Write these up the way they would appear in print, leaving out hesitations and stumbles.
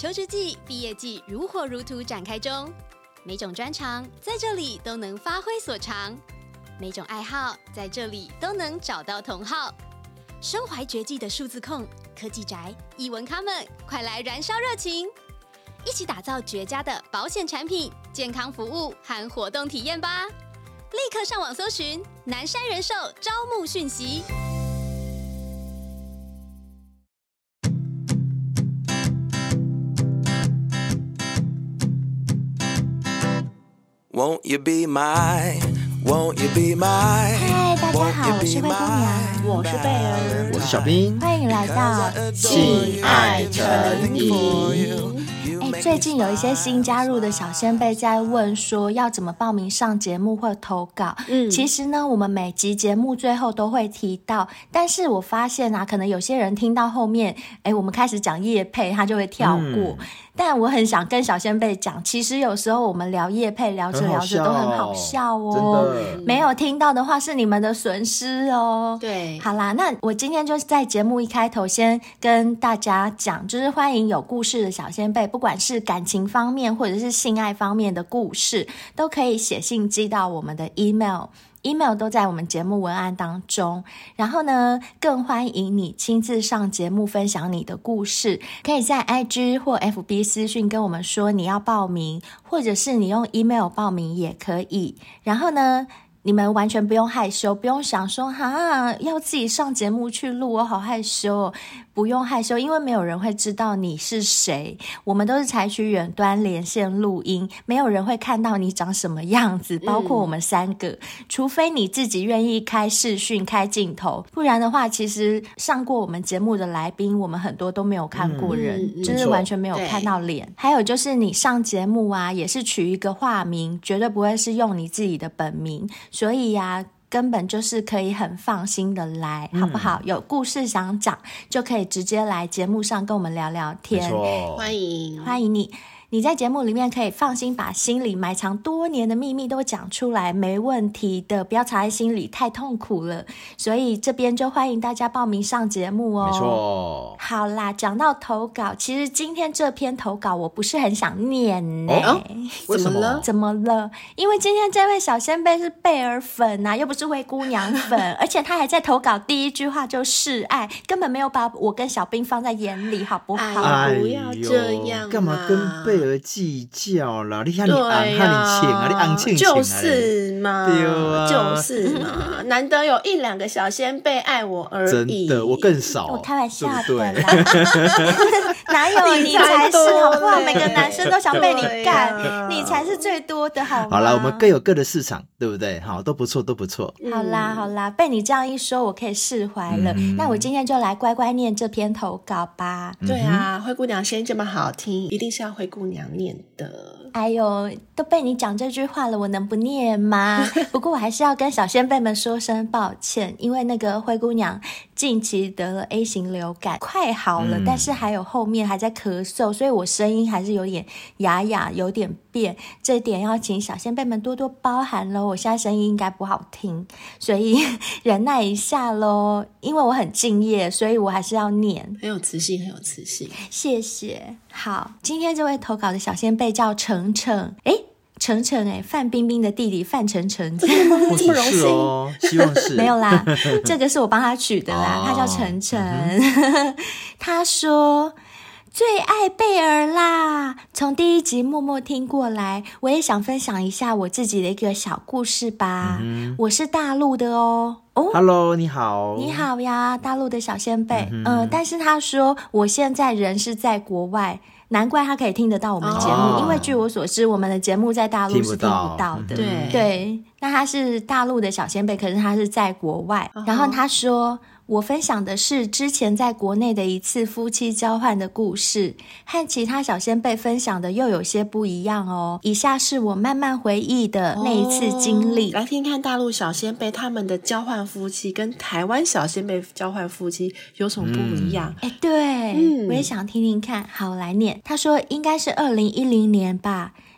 秋之际，毕业季如火如荼展开中，每种专长在这里都能发挥所长，每种爱好在这里都能找到同好。身怀绝技的数字控、科技宅、艺文咖们，快来燃烧热情，一起打造绝佳的保险产品、健康服务和活动体验吧！立刻上网搜寻南山人寿招募讯息。 Won't you be my, won't you be my? 嗨，大家好，我是灰姑娘， 我是贝儿， 我是小兵， 欢迎来到性爱成瘾。 最近有一些新加入的小先辈在问说要怎么报名上节目或投稿。其实呢，我们每集节目最后都会提到，但是我发现啊，可能有些人听到后面，我们开始讲业配，他就会跳过。但我很想跟小先辈讲，其实有时候我们聊业配聊着聊着都很好笑哦，没有听到的话是你们的损失哦。 对， 好啦，那我今天就是在节目一开头先跟大家讲，就是欢迎有故事的小先辈，不管是感情方面或者是性爱方面的故事，都可以写信寄到我们的 email都在我们节目文案当中。然后呢，更欢迎你亲自上节目分享你的故事，可以在 IG 或 FB 私讯跟我们说你要报名，或者是你用 email 报名也可以。然后呢，你们完全不用害羞，不用想说要自己上节目去录，我好害羞哦。不用害羞，因为没有人会知道你是谁，我们都是采取远端连线录音，没有人会看到你长什么样子，包括我们三个，除非你自己愿意开视讯开镜头，不然的话其实上过我们节目的来宾，我们很多都没有看过人，就是完全没有看到脸。还有就是你上节目啊，也是取一个化名，绝对不会是用你自己的本名，所以啊根本就是可以很放心的来，好不好？有故事想讲就可以直接来节目上跟我们聊聊天。 欢迎你，你在节目里面可以放心把心里埋藏多年的秘密都讲出来，没问题的，不要藏在心里，太痛苦了。所以这边就欢迎大家报名上节目哦。 没错。 好啦，讲到投稿，其实今天这篇投稿我不是很想念呢。 为什么？ 怎么了？因为今天这位小先辈是贝儿粉啊，又不是灰姑娘粉，而且他还在投稿第一句话就示爱，根本没有把我跟小兵放在眼里，好不好？ 不要这样， 干嘛跟贝儿计较啦？你看你昂，看你请啊，你昂庆请啊， 就是嘛， 对啊， 就是嘛，难得有一两个小先辈爱我而已。 真的，我更少。 我开玩笑的对啦，哪有你才是好不好？每个男生都想被你干，你才是最多的好吗？ 好啦，我们各有各的市场，对不对？好，都不错，都不错。 好啦，被你这样一说，我可以释怀了。那我今天就来乖乖念这篇投稿吧。 对啊，灰姑娘声音这么好听，一定是要灰姑娘念的。 哎呦，都被你讲这句话了，我能不念吗？不过我还是要跟小先辈们说声抱歉，因为那个灰姑娘近期得了 A 型流感，快好了，但是还有后面还在咳嗽，所以我声音还是有点哑哑，有点变，这点要请小先辈们多多包涵咯。我现在声音应该不好听，所以忍耐一下咯。因为我很敬业，所以我还是要念。 很有磁性，很有磁性。 谢谢。好，今天这位投稿的小先辈叫程程，程程范冰冰的弟弟范丞丞， 这么荣幸哦，希望是没有啦，这个是我帮他取的啦，他叫程程。他说最爱贝儿啦，从第一集默默听过来，我也想分享一下我自己的一个小故事吧。我是大陆的哦。 Hello， 你好。 你好呀，大陆的小先辈。但是他说我现在人是在国外，难怪他可以听得到我们节目，因为据我所知，我们的节目在大陆是听不到的。对，那他是大陆的小先辈，可是他是在国外。然后他说，我分享的是之前在国内的一次夫妻交换的故事，和其他小先辈分享的又有些不一样哦。以下是我慢慢回忆的那一次经历。 来听看大陆小先辈他们的交换夫妻跟台湾小先辈交换夫妻有什么不一样？ 对，我也想听听看。好，来念。他说应该是2010年吧。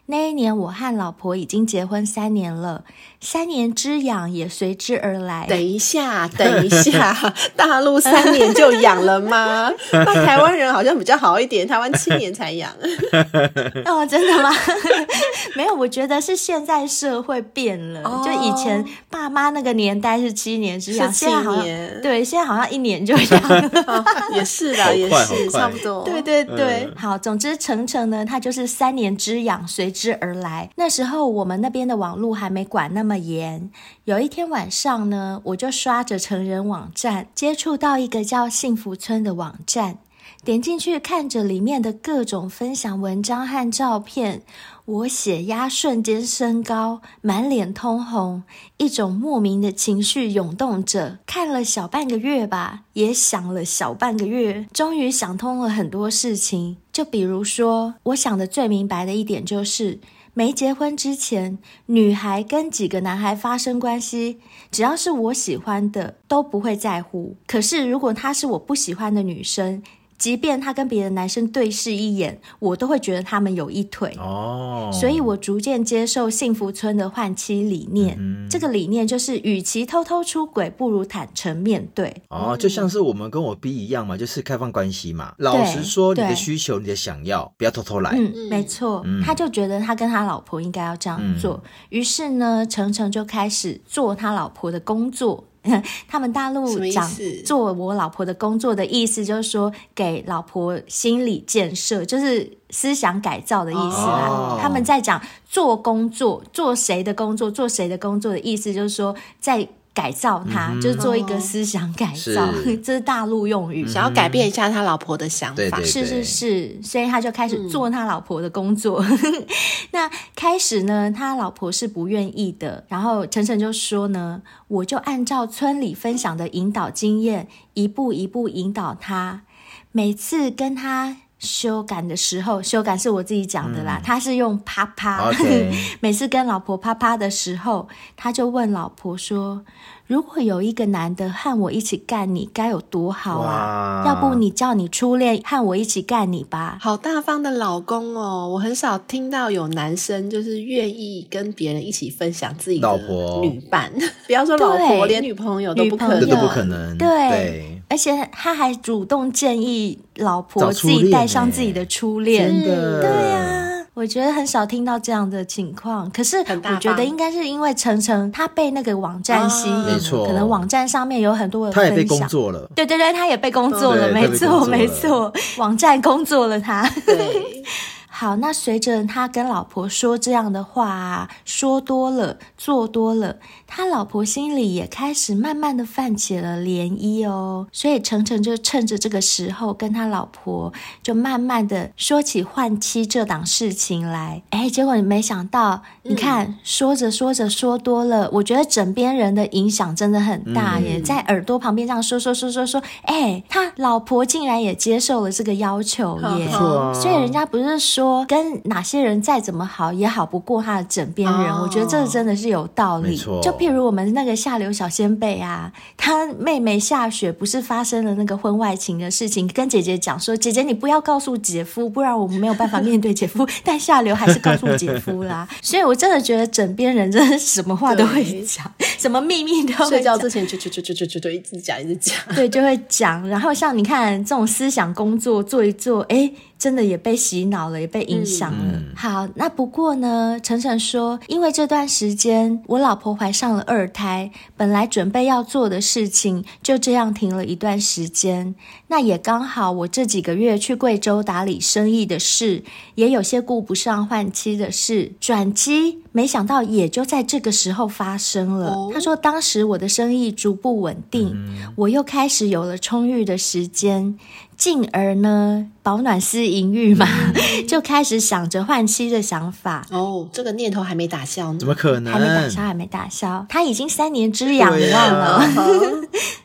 那一年我和老婆已经结婚3年了，3年之痒也随之而来。 等一下，大陆3年就痒了吗？那台湾人好像比较好一点，台湾7年才痒。 哦，真的吗？没有，我觉得是现在社会变了，就以前爸妈那个年代是7年之痒，现在好像对，现在好像1年就痒了。 也是啦，也是差不多。 对对对，好，总之程程呢，他就是3年之痒随之而来。那时候我们那边的网络还没管那么严。有一天晚上呢，我就刷着成人网站，接触到一个叫幸福村的网站，点进去看着里面的各种分享文章和照片，我血压瞬间升高，满脸通红，一种莫名的情绪涌动着。看了小半个月吧，也想了小半个月，终于想通了很多事情。就比如说，我想的最明白的一点就是，没结婚之前，女孩跟几个男孩发生关系，只要是我喜欢的都不会在乎。可是如果她是我不喜欢的女生，即便他跟别的男生对视一眼，我都会觉得他们有一腿。所以我逐渐接受幸福村的换妻理念。这个理念就是，与其偷偷出轨，不如坦诚面对。 就像是我们跟我 B 一样嘛，就是开放关系嘛。老实说，你的需求，你的想要，不要偷偷来。 没错。他就觉得他跟他老婆应该要这样做。于是呢，程程就开始做他老婆的工作。他们大陆讲做我老婆的工作的意思，就是说给老婆心理建设，就是思想改造的意思啦。他们在讲做工作，做谁的工作，做谁的工作的意思，就是说在改造他，就是做一个思想改造，这是大陆用语， 想要改变一下他老婆的想法。 对对对， 是，所以他就开始做他老婆的工作。那开始呢，他老婆是不愿意的，然后程程就说呢，我就按照村里分享的引导经验，一步一步引导他。每次跟他修改的时候，修改是我自己讲的啦，他是用啪啪。每次跟老婆啪啪的时候，他就问老婆说，如果有一个男的和我一起干你，该有多好啊！要不你叫你初恋和我一起干你吧。 好大方的老公哦，我很少听到有男生就是愿意跟别人一起分享自己的老婆女伴，不要说老婆，连女朋友都不可能， 这都不可能。 对，而且他还主动建议老婆自己带上自己的初恋。 真的， 对啊。我觉得很少听到这样的情况，可是我觉得应该是因为程程他被那个网站吸引， 没错， 可能网站上面有很多的分享， 他也被工作了。 对，他也被工作了，没错，网站工作了他。 对。 好，那随着他跟老婆说这样的话啊，说多了，做多了，他老婆心里也开始慢慢的泛起了涟漪哦。所以程程就趁着这个时候，跟他老婆就慢慢的说起换妻这档事情来。结果你没想到，你看说着说多了，我觉得枕边人的影响真的很大耶，在耳朵旁边这样说，他老婆竟然也接受了这个要求耶。所以人家不是说跟哪些人再怎么好也好不过他的枕边人，我觉得这真的是有道理。就譬如我们那个下流小仙贝啊，他妹妹夏雪不是发生了那个婚外情的事情，跟姐姐讲说，姐姐你不要告诉姐夫，不然我们没有办法面对姐夫。但夏流还是告诉姐夫啦。所以我真的觉得枕边人真的什么话都会讲，什么秘密都会讲， 睡觉之前就一直讲对，就会讲。然后像你看这种思想工作做一做，真的也被洗脑了，也被影响了。好，那不过呢，程程说，因为这段时间我老婆怀上了2胎，本来准备要做的事情就这样停了一段时间。那也刚好我这几个月去贵州打理生意的事，也有些顾不上换妻的事，转机没想到也就在这个时候发生了。他说当时我的生意逐步稳定，我又开始有了充裕的时间，进而呢保暖思淫欲嘛，就开始想着换妻的想法。 这个念头还没打消呢？ 怎么可能？ 还没打消。他已经3年之痒，你忘了？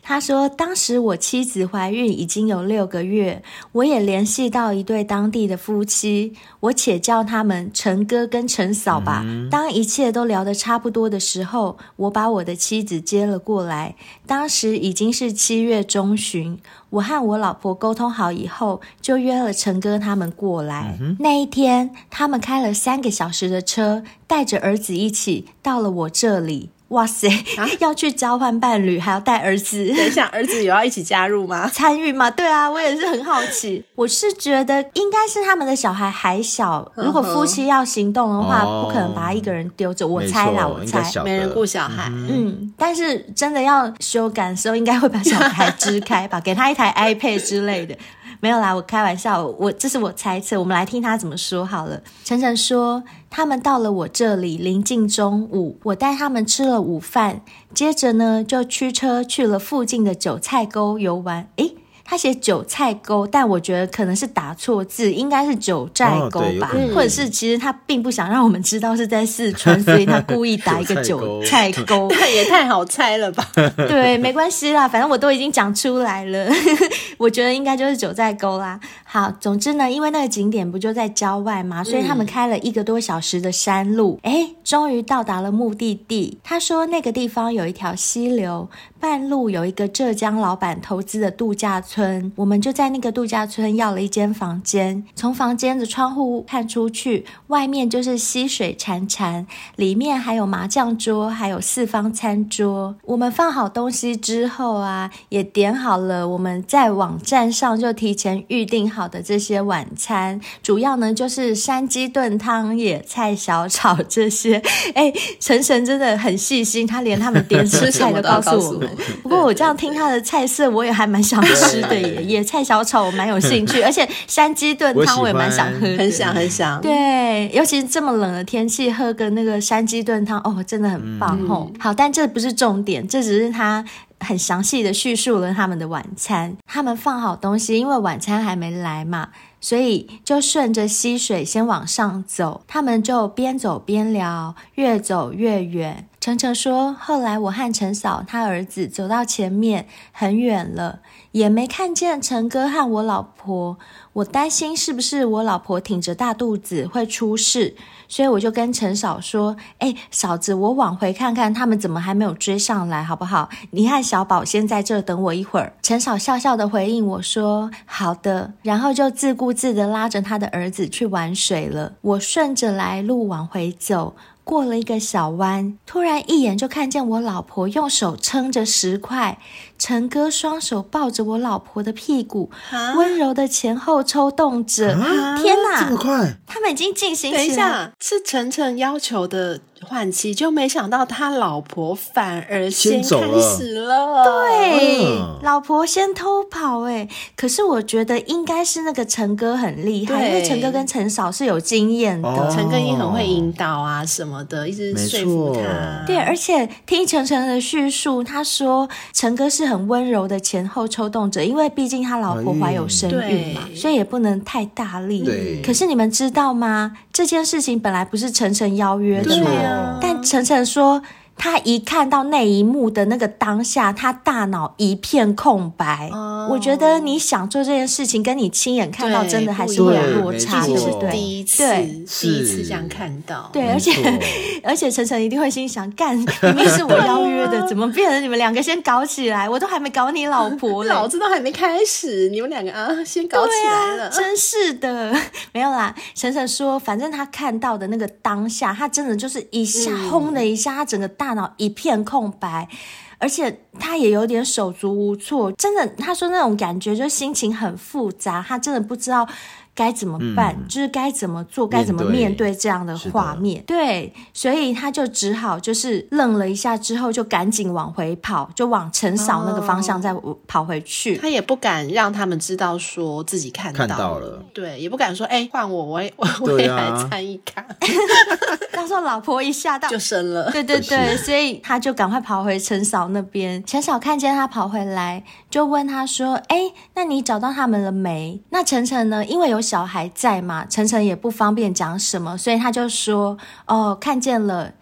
他说当时我妻子怀孕已经有6个月，我也联系到一对当地的夫妻，我且叫他们陈哥跟陈嫂吧。当一切都聊得差不多的时候，我把我的妻子接了过来。当时已经是7月中旬，我和我老婆沟通好以后，就约了陈哥他们过来。那一天他们开了3个小时的车，带着儿子一起到了我这里。哇塞，要去交换伴侣，还要带儿子。 等一下，儿子有要一起加入吗？ 参与吗？对啊，我也是很好奇。我是觉得应该是他们的小孩还小，如果夫妻要行动的话，不可能把他一个人丢着。我猜啦，我猜没人顾小孩。 但是真的要修改的时候，应该会把小孩支开吧，给他一台 iPad 之类的。没有啦，我开玩笑，这是我猜测，我们来听他怎么说好了。晨晨说，他们到了我这里临近中午，我带他们吃了午饭，接着呢就驱车去了附近的韭菜沟游玩。诶，他写韭菜沟，但我觉得可能是打错字，应该是九寨沟吧，或者是其实他并不想让我们知道是在四川，所以他故意打一个韭菜沟。 也太好猜了吧。 对，没关系啦，反正我都已经讲出来了。我觉得应该就是九寨沟啦。好，总之呢，因为那个景点不就在郊外嘛，所以他们开了1个多小时的山路，终于到达了目的地。他说那个地方有一条溪流，半路有一个浙江老板投资的度假村，我们就在那个度假村要了一间房间。从房间的窗户看出去，外面就是溪水潺潺，里面还有麻将桌，还有4方餐桌。我们放好东西之后啊，也点好了我们在网站上就提前预定好的这些晚餐，主要呢就是山鸡炖汤、野菜小炒这些。晨晨真的很细心，他连他们点吃菜都告诉我们。不过我这样听他的菜色，我也还蛮想吃的耶。野菜小炒我蛮有兴趣，而且山鸡炖汤我也蛮想喝的， 很想。 对，尤其是这么冷的天气，喝个那个山鸡炖汤，真的很棒好，但这不是重点，这只是他很详细的叙述了他们的晚餐。他们放好东西，因为晚餐还没来嘛，所以就顺着溪水先往上走。他们就边走边聊，越走越远。晨晨说，后来我和陈嫂他儿子走到前面很远了，也没看见陈哥和我老婆。我担心是不是我老婆挺着大肚子会出事，所以我就跟陈嫂说，嫂子，我往回看看他们怎么还没有追上来好不好？你和小宝先在这等我一会儿。陈嫂笑笑的回应我说好的，然后就自顾自的拉着他的儿子去玩水了。我顺着来路往回走，过了一个小弯，突然一眼就看见我老婆用手撑着石块，陈哥双手抱着我老婆的屁股，温柔的前后抽动着。天哪， 这么快？ 他们已经进行起来。 等一下，是晨晨要求的换妻，就没想到他老婆反而先开始了。 对，老婆先偷跑。可是我觉得应该是那个陈哥很厉害，因为陈哥跟陈嫂是有经验的， 陈哥也很会引导啊什么的，一直说服他。 对，而且听晨晨的叙述，他说陈哥是很温柔的前后抽动者，因为毕竟他老婆怀有身孕嘛，所以也不能太大力。可是你们知道吗？这件事情本来不是晨晨邀约的嘛，但晨晨说他一看到那一幕的那个当下，他大脑一片空白。我觉得你想做这件事情，跟你亲眼看到真的还是会有落差，对不对？ 第一次这样看到。 对，而且晨晨一定会心想，干，明明是我邀约的，怎么变成你们2个先搞起来？我都还没搞你老婆嘞， 老子都还没开始，你们2个先搞起来了。 真是的。没有啦，晨晨说反正他看到的那个当下，他真的就是一下轰的一下，他整个大脑一片空白，而且他也有点手足无措，真的，他说那种感觉就心情很复杂，他真的不知道该怎么办，就是该怎么做，该怎么面对这样的画面。对，所以他就只好就是愣了一下之后就赶紧往回跑，就往陈嫂那个方向再跑回去。 他也不敢让他们知道说自己看到了，对，也不敢说换我也来参一卡。 到时候老婆一吓到就生了。 对对对，所以他就赶快跑回陈嫂那边。陈嫂看见他跑回来，就问他说那你找到他们了没？那晨晨呢，因为有小孩在嘛，晨晨也不方便讲什么，所以他就说看见了，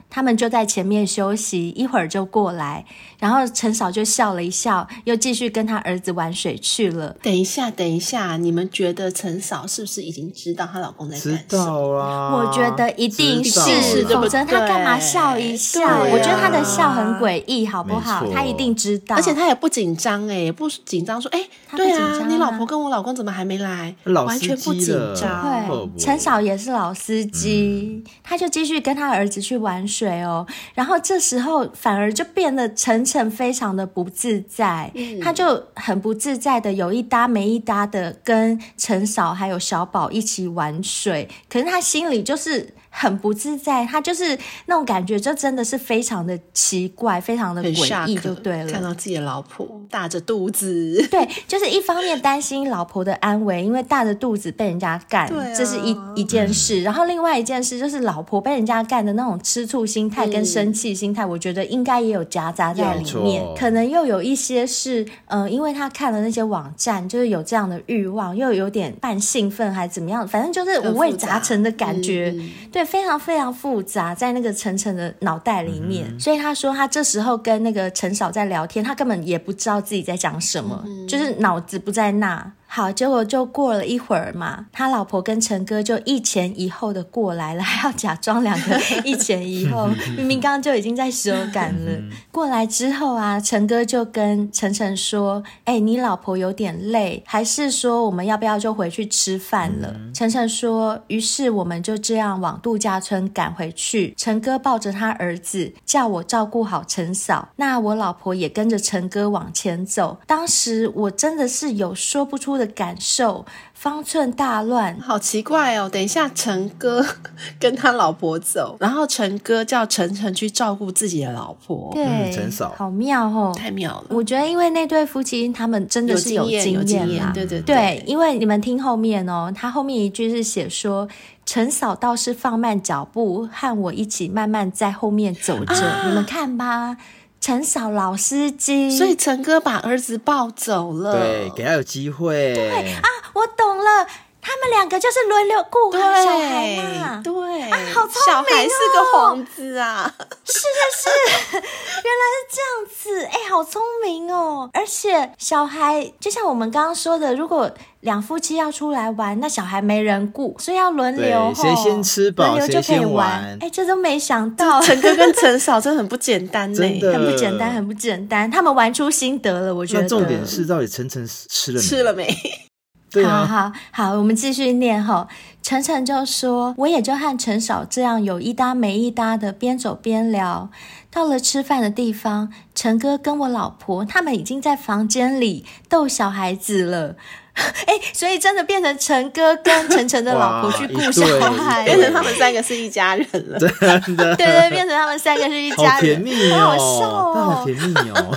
他们就在前面休息，一会儿就过来，然后陈嫂就笑了一笑，又继续跟他儿子玩水去了。 等一下，你们觉得陈嫂是不是已经知道她老公在干什么？ 知道啊， 我觉得一定是，否则他干嘛笑一笑？我觉得他的笑很诡异，好不好？他一定知道， 而且他也不紧张也不紧张说对啊，你老婆跟我老公怎么还没来？完全不紧张。 对，陈嫂也是老司机，他就继续跟他儿子去玩水哦。然后这时候反而就变得晨晨非常的不自在，他就很不自在的有一搭没一搭的跟陈嫂还有小宝一起玩水，可是他心里就是很不自在，他就是那种感觉就真的是非常的奇怪，非常的诡异就对了。 看到自己的老婆大着肚子， 对，就是一方面担心老婆的安危，因为大着肚子被人家干，这是一件事，然后另外一件事就是老婆被人家干的那种吃醋心态跟生气心态，我觉得应该也有夹杂在里面，可能又有一些是因为他看了那些网站，就是有这样的欲望，又有点半兴奋还怎么样，反正就是五味杂陈的感觉，对，非常非常复杂在那个晨晨的脑袋里面，所以他说他这时候跟那个陈嫂在聊天，他根本也不知道自己在讲什么，就是脑子不在那。好，结果就过了一会儿嘛，他老婆跟陈哥就一前一后的过来了，还要假装两个一前一后，明明刚刚就已经在修改了。过来之后啊，陈哥就跟晨晨说：“你老婆有点累，还是说我们要不要就回去吃饭了？”晨晨说：“于是我们就这样往度假村赶回去。陈哥抱着他儿子，叫我照顾好陈嫂，那我老婆也跟着陈哥往前走。当时我真的是有说不出的感受，方寸大乱。 好奇怪哦，等一下陈哥跟他老婆走，然后陈哥叫晨晨去照顾自己的老婆， 对， 陈嫂好妙哦， 太妙了。 我觉得因为那对夫妻他们真的是有经验啦，对，因为你们听后面哦，他后面一句是写说陈嫂倒是放慢脚步，和我一起慢慢在后面走着，你们看吧，陈嫂老司机， 所以陈哥把儿子抱走了， 对，给他有机会。 对啊，我懂了，他们两个就是轮流顾好小孩嘛， 对， 好聪明哦， 小孩是个幌子啊， 是，原来是这样子，好聪明哦！而且小孩就像我们刚刚说的，如果两夫妻要出来玩，那小孩没人顾，所以要轮流， 谁先吃饱谁先玩。 这都没想到， 陈哥跟陈嫂真的很不简单， 真的很不简单，很不简单。他们玩出心得了，我觉得。 那重点是，到底晨晨吃了没？ 对啊，好，我们继续念吼。晨晨就说：“我也就和陈嫂这样有一搭没一搭的，边走边聊。到了吃饭的地方，陈哥跟我老婆他们已经在房间里逗小孩子了。”所以真的变成陈哥跟晨晨的老婆去顾小孩， 变成他们三个是一家人了， 真的， 对，变成他们三个是一家人， 好甜蜜哦， 好笑哦， 好甜蜜哦，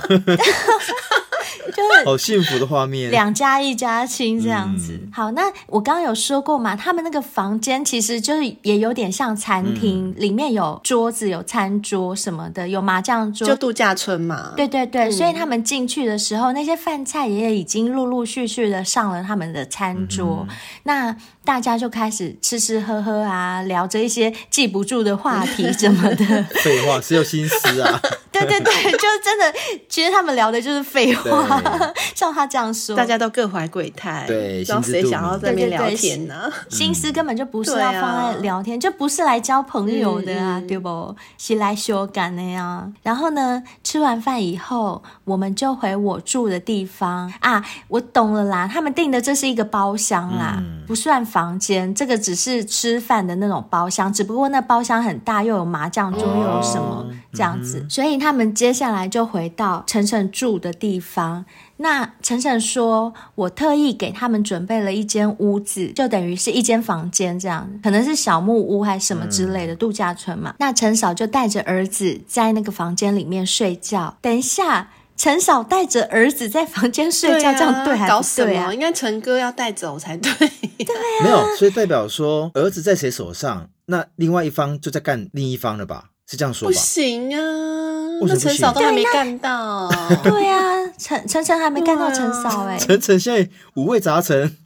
就是好幸福的画面， 两家一家亲这样子。好，那我刚刚有说过嘛，他们那个房间其实就是也有点像餐厅，里面有桌子、有餐桌什么的，有麻将桌， 就度假村嘛。 对，所以他们进去的时候，那些饭菜也已经陆陆续续的上了他们的餐桌，那大家就开始吃喝喝啊，聊着一些记不住的话题什么的。 废话，谁有心思啊？ 对，就是真的，其实他们聊的就是废话，像他这样说， 大家都各怀鬼胎， 对， 然后谁想要在那边聊天呢？ 心思根本就不是要放在聊天，就不是来交朋友的啊，对不？是来修改的呀。然后呢，吃完饭以后，我们就回我住的地方啊。我懂了啦，他们订的这是一个包厢啦，不算房间，这个只是吃饭的那种包厢，只不过那包厢很大，又有麻将桌，又有什么这样子，所以他们接下来就回到晨晨住的地方。那晨晨说，我特意给他们准备了一间屋子，就等于是一间房间这样，可能是小木屋还是什么之类的，度假村嘛。那陈嫂就带着儿子在那个房间里面睡觉。等一下，陈嫂带着儿子在房间睡觉，这样对还不对啊？ 应该陈哥要带走才对。 对啊， 没有，所以代表说儿子在谁手上，那另外一方就在干另一方了吧？是这样说吧？ 不行啊， 那陈嫂都还没干到。 对啊，陈还没干到陈嫂陈现在五味杂陈，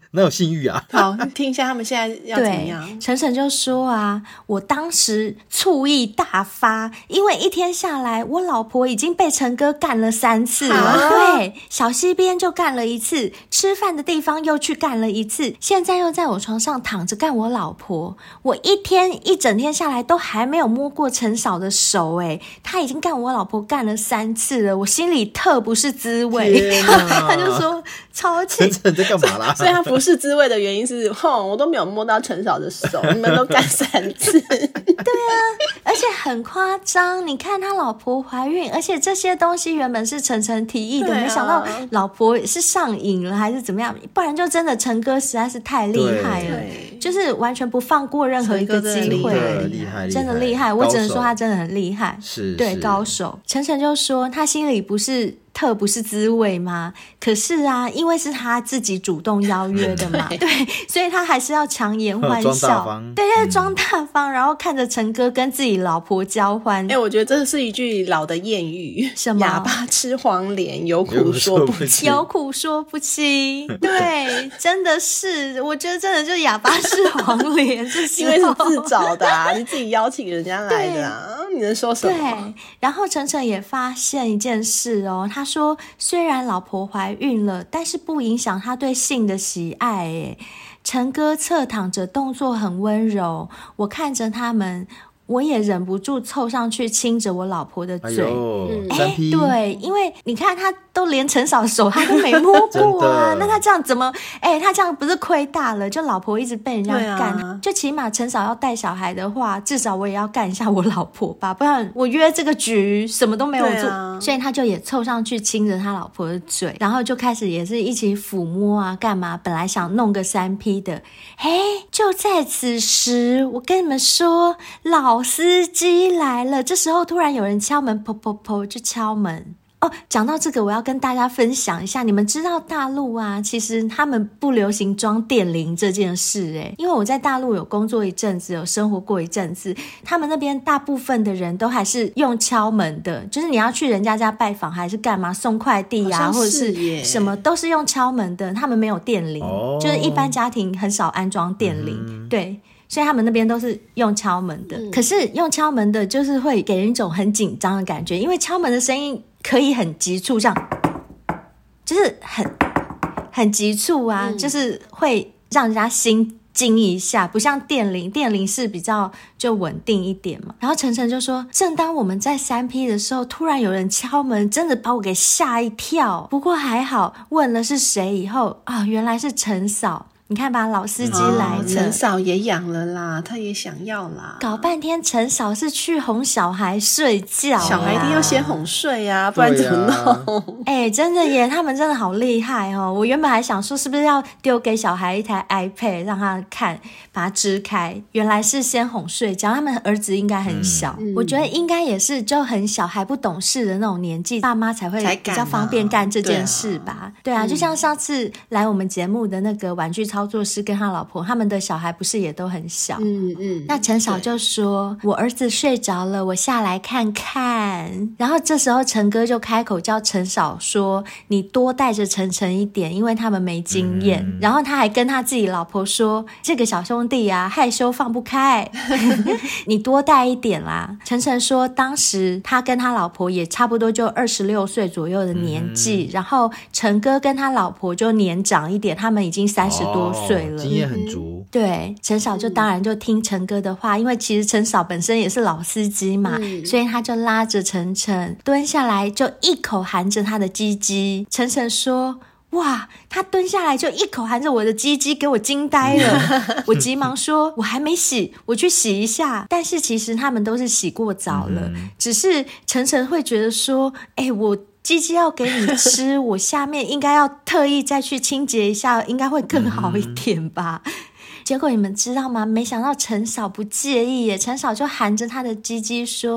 哪有性欲啊？ 好，听一下他们现在要怎么样。 对，晨晨就说啊，我当时醋意大发，因为一天下来我老婆已经被陈哥干了3次了。对，小溪边就干了1次，吃饭的地方又去干了1次，现在又在我床上躺着干我老婆。我一整天下来都还没有摸过陈嫂的手，他已经干我老婆干了3次了，我心里特不是滋味。他就说超气。 晨晨在干嘛啦？ 所以他不是滋味的原因是，我都没有摸到陈嫂的手，你们都干3次。 对啊，而且很夸张。你看他老婆怀孕，而且这些东西原本是晨晨提议的，没想到老婆是上瘾了还是怎么样，不然就真的陈哥实在是太厉害了，就是完全不放过任何一个机会， 厉害， 真的厉害。我只能说他真的很厉害， 是对，高手。晨晨就说他心里不是滋味吗？可是啊，因为是他自己主动邀约的嘛，对，所以他还是要强颜欢笑，对，装大方，然后看着陈哥跟自己老婆交欢。 我觉得这是一句老的谚语， 什么？ 哑巴吃黄连，有苦说不清， 有苦说不清。对，真的是，我觉得真的就哑巴吃黄连，这时候因为是自找的啊，你自己邀请人家来的啊，你能说什么？ 对，然后晨晨也发现一件事哦，他说虽然老婆怀孕了，但是不影响他对性的喜爱。陈哥侧躺着，动作很温柔，我看着他们，我也忍不住凑上去亲着我老婆的嘴。对，因为你看他都连陈嫂手他都没摸过啊，那他这样怎么他这样不是亏大了？就老婆一直被人家干，就起码陈嫂要带小孩的话，至少我也要干一下我老婆吧，不然我约这个局什么都没有做。所以他就也凑上去亲着他老婆的嘴，然后就开始也是一起抚摸啊干嘛，本来想弄个3P 的。就在此时，我跟你们说，老司机来了。这时候突然有人敲门，砰砰砰就敲门。讲到这个，我要跟大家分享一下，你们知道大陆啊，其实他们不流行装电铃这件事因为我在大陆有工作一阵子，有生活过一阵子，他们那边大部分的人都还是用敲门的，就是你要去人家家拜访还是干嘛送快递啊，或者是什么都是用敲门的，他们没有电铃，就是一般家庭很少安装电铃，对。所以他们那边都是用敲门的，可是用敲门的就是会给人一种很紧张的感觉，因为敲门的声音可以很急促，这样就是很急促啊，就是会让人家心惊一下，不像电铃是比较就稳定一点嘛。然后晨晨就说，正当我们在3P 的时候，突然有人敲门，真的把我给吓一跳。不过还好，问了是谁以后原来是陈嫂。你看吧，老司机来了， 陈嫂也养了啦，他也想要啦。 搞半天，陈嫂是去哄小孩睡觉， 小孩一定要先哄睡啊，不然怎么弄？ 真的耶，他们真的好厉害哦！我原本还想说，是不是要丢给小孩一台 iPad 让他看，把它支开？原来是先哄睡觉。他们儿子应该很小，我觉得应该也是就很小还不懂事的那种年纪，爸妈才会比较方便干这件事吧？对啊，就像上次来我们节目的那个玩具操作师跟他老婆，他们的小孩不是也都很小？那陈嫂就说，我儿子睡着了，我下来看看。然后这时候陈哥就开口叫陈嫂说，你多带着晨晨一点，因为他们没经验。然后他还跟他自己老婆说，这个小兄弟啊害羞放不开你多带一点啦。晨晨说当时他跟他老婆也差不多就26岁左右的年纪，然后陈哥跟他老婆就年长一点，他们已经30多岁了， 经验很足。 对，陈嫂就当然就听陈哥的话，因为其实陈嫂本身也是老司机嘛，所以他就拉着晨晨蹲下来，就一口含着他的鸡鸡。晨晨说，哇，他蹲下来就一口含着我的鸡鸡，给我惊呆了我急忙说，我还没洗，我去洗一下。但是其实他们都是洗过澡了，只是晨晨会觉得说，我鸡鸡要给你吃我下面应该要特意再去清洁一下，应该会更好一点吧结果你们知道吗？没想到陈嫂不介意耶，陈嫂就含着她的鸡鸡说，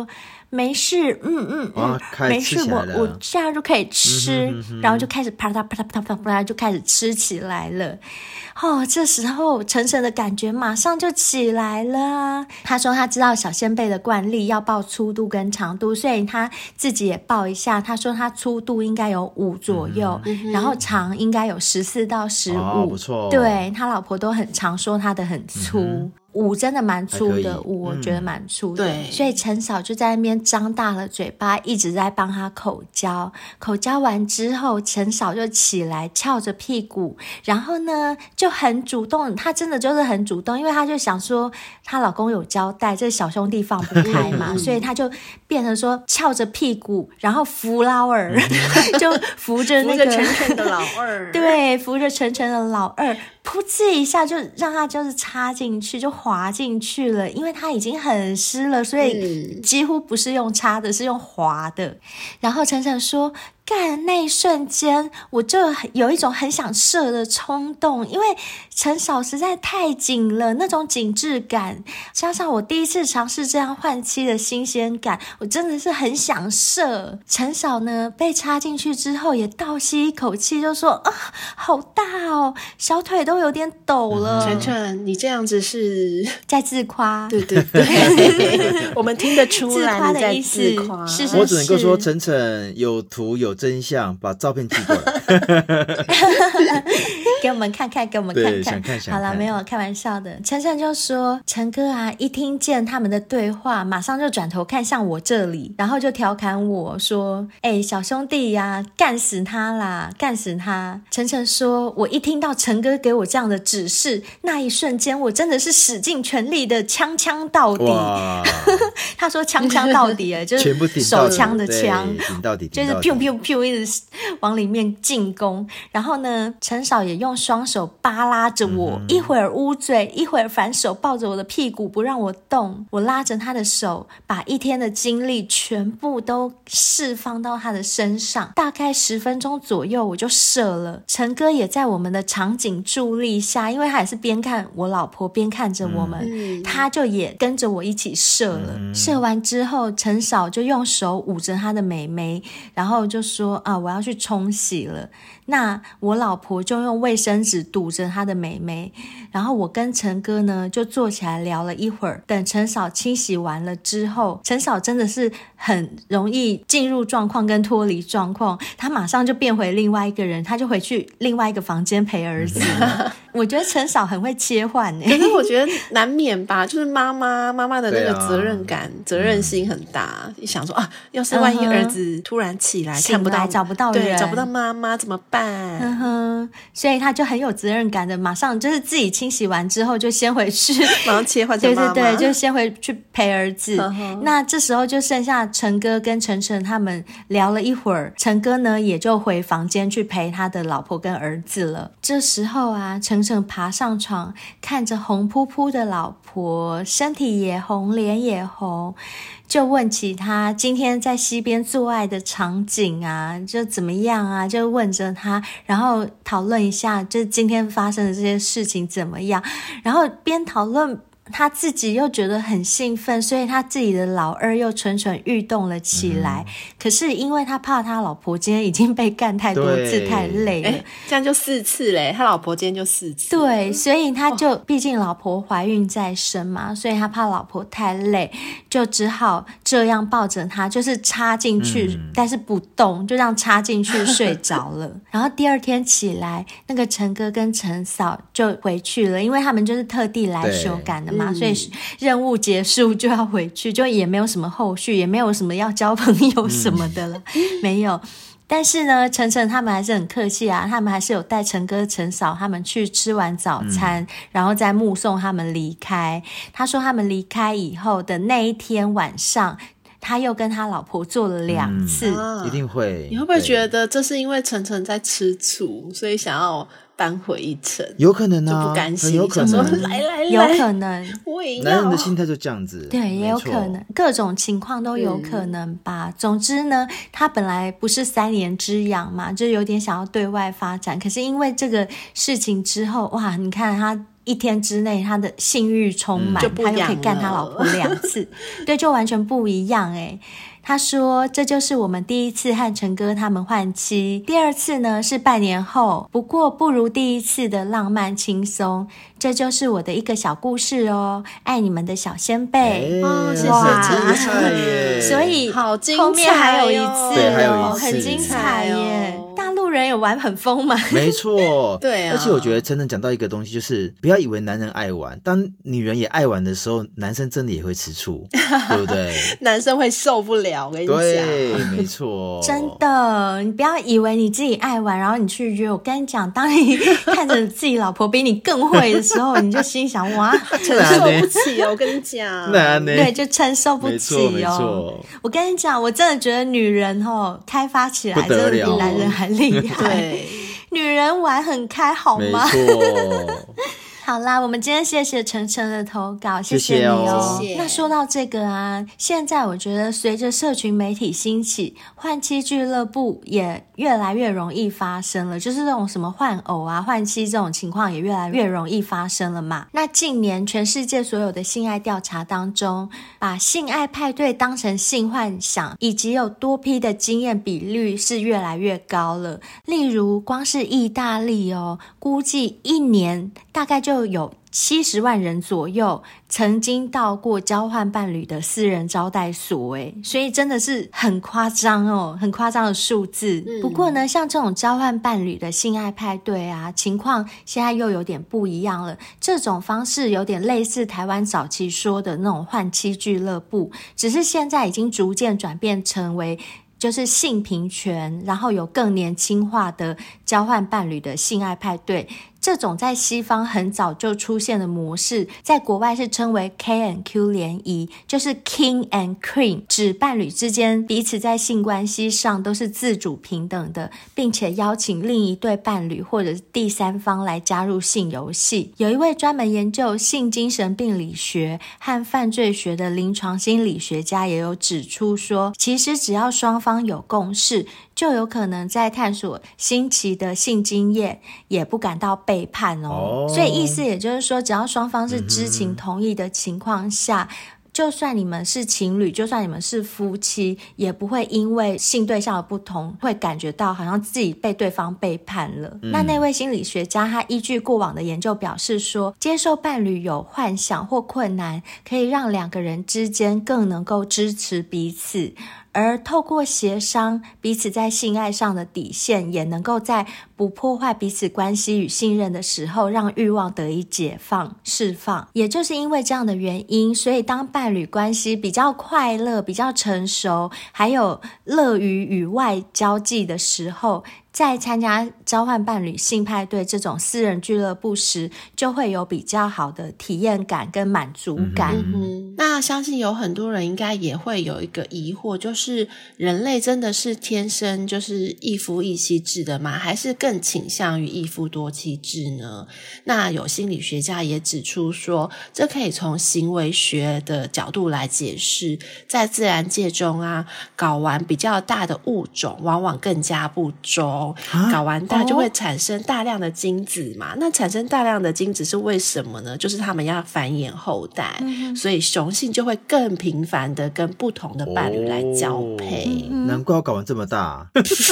没事，没事，我这样就可以吃，然后就开始啪嗒啪嗒啪嗒啪嗒就开始吃起来了。这时候晨晨的感觉马上就起来了。他说他知道小仙贝的惯例要报粗度跟长度，所以他自己也报一下。他说他粗度应该有5左右，然后长应该有14到15。 不错。 对，他老婆都很常说他的很粗。5真的蛮粗的，5我觉得蛮粗的，所以陈嫂就在那边张大了嘴巴，一直在帮他口交。口交完之后，陈嫂就起来翘着屁股，然后呢就很主动，她真的就是很主动，因为她就想说她老公有交代，这小兄弟放不开嘛，所以她就变成说翘着屁股，然后扶老二，就扶着那个晨晨的老二， 对，扶着晨晨的老二。噗呲一下就让他就是插进去，就滑进去了，因为他已经很湿了，所以几乎不是用插的，是用滑的。然后晨晨说，干那一瞬间我就有一种很想射的冲动，因为陈嫂实在太紧了，那种紧致感加上我第一次尝试这样换妻的新鲜感，我真的是很想射。陈嫂呢被插进去之后也倒吸一口气，就说好大哦，小腿都有点抖了。 晨晨你这样子是在自夸。 对对对我们听得出来你在自夸。 是我只能够说晨晨有图有真相，把照片寄过来给我们看看，给我们看看。 想看好了，没有开玩笑的。晨晨就说，陈哥啊一听见他们的对话，马上就转头看向我这里，然后就调侃我说，小兄弟呀，干死他啦，干死他。晨晨说，我一听到陈哥给我这样的指示，那一瞬间我真的是使尽全力的枪到底。他说枪到底就是手枪的枪， 顶到底， 就是噗噗噗一直往里面进攻。然后呢，陈嫂也用双手扒拉着我，一会儿捂嘴，一会儿反手抱着我的屁股不让我动。我拉着他的手，把一天的精力全部都释放到他的身上。大概10分钟左右我就射了。陈哥也在我们的场景助力下，因为他也是边看我老婆边看着我们，他就也跟着我一起射了。射完之后，陈嫂就用手捂着他的美眉，然后就说我要去冲洗了。那我老婆就用卫生纸堵着她的美眉，然后我跟陈哥呢就坐起来聊了一会儿。等陈嫂清洗完了之后，陈嫂真的是很容易进入状况跟脱离状况，她马上就变回另外一个人，她就回去另外一个房间陪儿子我觉得陈嫂很会切换可是我觉得难免吧，就是妈妈的那个责任感、责任心很大。一想说要是万一儿子突然起来看不到， 找不到人， 对，找不到妈妈怎么办？ 所以他就很有责任感的，马上就是自己清洗完之后就先回去， 马上切换成妈妈， 对，就先回去陪儿子。那这时候就剩下陈哥跟晨晨他们聊了一会儿，陈哥呢也就回房间去陪他的老婆跟儿子了。这时候啊，晨晨爬上床，看着红扑扑的老婆，身体也红，脸也红，就问起他今天在溪边做爱的场景啊，就怎么样啊，就问着他，然后讨论一下就今天发生的这些事情怎么样，然后边讨论他自己又觉得很兴奋，所以他自己的老二又蠢蠢欲动了起来。可是因为他怕他老婆今天已经被干太多次太累了， 这样就4次嘞，他老婆今天就4次。 对，所以他就毕竟老婆怀孕在身嘛，所以他怕老婆太累，就只好这样抱着他，就是插进去但是不动，就让插进去睡着了然后第二天起来，那个陈哥跟陈嫂就回去了，因为他们就是特地来修改的嘛，所以任务结束就要回去，就也没有什么后续，也没有什么要交朋友什么的了没有。但是呢，晨晨他们还是很客气啊，他们还是有带陈哥陈嫂他们去吃完早餐，然后再目送他们离开。他说他们离开以后的那一天晚上，他又跟他老婆做了2次。 一定会。 你会不会觉得这是因为晨晨在吃醋，所以想要扳回一城？ 有可能啊， 就不甘心， 很有可能， 说来， 有可能， 我也要。 男人的心态就这样子， 对，也有可能，各种情况都有可能吧。总之呢，他本来不是3年之痒嘛，就有点想要对外发展，可是因为这个事情之后，哇，你看他一天之内他的性欲充满，他又可以干他老婆2次，对，就完全不一样欸。他说这就是我们第一次和陈哥他们换妻，第2次呢是半年后，不过不如第1次的浪漫轻松，这就是我的一个小故事哦，爱你们的小仙贝。 谢谢哇，精彩耶， 所以好精彩哦， 后面还有一次， 对，还有一次很精彩耶，大陆人有玩很疯嘛？ 没错， 对啊， 而且我觉得晨晨讲到一个东西，就是不要以为男人爱玩，当女人也爱玩的时候，男生真的也会吃醋，对不对？ 男生会受不了，我跟你讲， 对，没错， 真的，你不要以为你自己爱玩，然后你去约。我跟你讲，当你看着自己老婆比你更会的时候，你就心想哇， 承受不起哦！我跟你讲， 对，就承受不起哦。 没错， 我跟你讲，我真的觉得女人开发起来真的比男人还厉害。 对， 女人玩很开，好吗？ 没错。 好啦，我们今天谢谢晨晨的投稿， 谢谢你哦。 谢谢。 那说到这个啊，现在我觉得随着社群媒体兴起，换妻俱乐部也越来越容易发生了，就是这种什么换偶啊、换妻这种情况也越来越容易发生了嘛。那近年全世界所有的性爱调查当中，把性爱派对当成性幻想以及有多批的经验比率是越来越高了。例如光是意大利哦，估计1年大概就有70万人左右曾经到过交换伴侣的私人招待所，所以真的是很夸张哦，很夸张的数字。不过呢，像这种交换伴侣的性爱派对啊，情况现在又有点不一样了。这种方式有点类似台湾早期说的那种换妻俱乐部，只是现在已经逐渐转变成为就是性平权，然后有更年轻化的交换伴侣的性爱派对。这种在西方很早就出现的模式，在国外是称为 K&Q 联谊，就是 King and Queen， 指伴侣之间彼此在性关系上都是自主平等的，并且邀请另一对伴侣或者是第三方来加入性游戏。有一位专门研究性精神病理学和犯罪学的临床心理学家也有指出说，其实只要双方有共识，就有可能在探索新奇的性经验，也不感到背叛哦。所以意思也就是说，只要双方是知情同意的情况下，就算你们是情侣，就算你们是夫妻，也不会因为性对象的不同会感觉到好像自己被对方背叛了。那位心理学家他依据过往的研究表示说，接受伴侣有幻想或困难，可以让2个人之间更能够支持彼此，而透过协商彼此在性爱上的底线，也能够在不破坏彼此关系与信任的时候，让欲望得以释放。也就是因为这样的原因，所以当伴侣关系比较快乐、比较成熟，还有乐于与外交际的时候，在参加交换伴侣性派对这种私人俱乐部时，就会有比较好的体验感跟满足感。 那相信有很多人应该也会有一个疑惑，就是人类真的是天生就是一夫一妻制的吗？还是更倾向于一夫多妻制呢？那有心理学家也指出说，这可以从行为学的角度来解释。在自然界中啊，睾丸比较大的物种往往更加不忠，睾丸大就会产生大量的精子嘛。那产生大量的精子是为什么呢？就是他们要繁衍后代，所以雄性就会更频繁的跟不同的伴侣来交配。 难怪我睾丸这么大。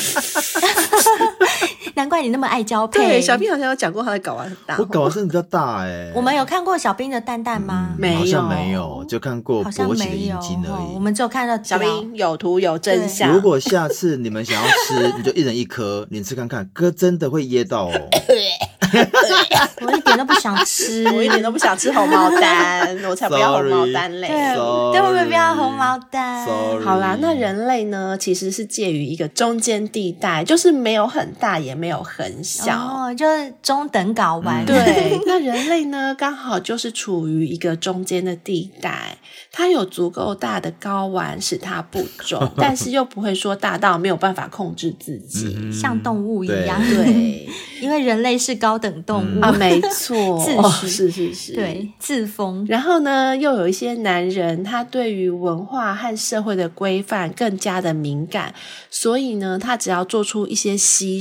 难怪你那么爱交配。 对，小兵好像有讲过他的睾丸很大。 我睾丸真的比较大我们有看过小兵的蛋蛋吗？ 没有， 好像没有，就看过勃起的阴茎而已。 我们只有看到小兵有图有真相。 如果下次你们想要吃，你就一人一颗，你吃看看，哥真的会噎到哦。 我一点都不想吃， 我一点都不想吃红毛丹，我才不要红毛丹嘞。 对，我们不要红毛丹。 好啦，那人类呢，其实是介于一个中间地带，就是没有很大，也没有很小， 就是中等睾丸。 对，那人类呢，刚好就是处于一个中间的地带，它有足够大的睾丸使它不忠，但是又不会说大到没有办法控制自己， 像动物一样。 对， 因为人类是高等动物啊，没错， 自诩是，对，自封。 然后呢，又有一些男人，他对于文化和社会的规范更加的敏感，所以呢，他只要做出一些牺牲，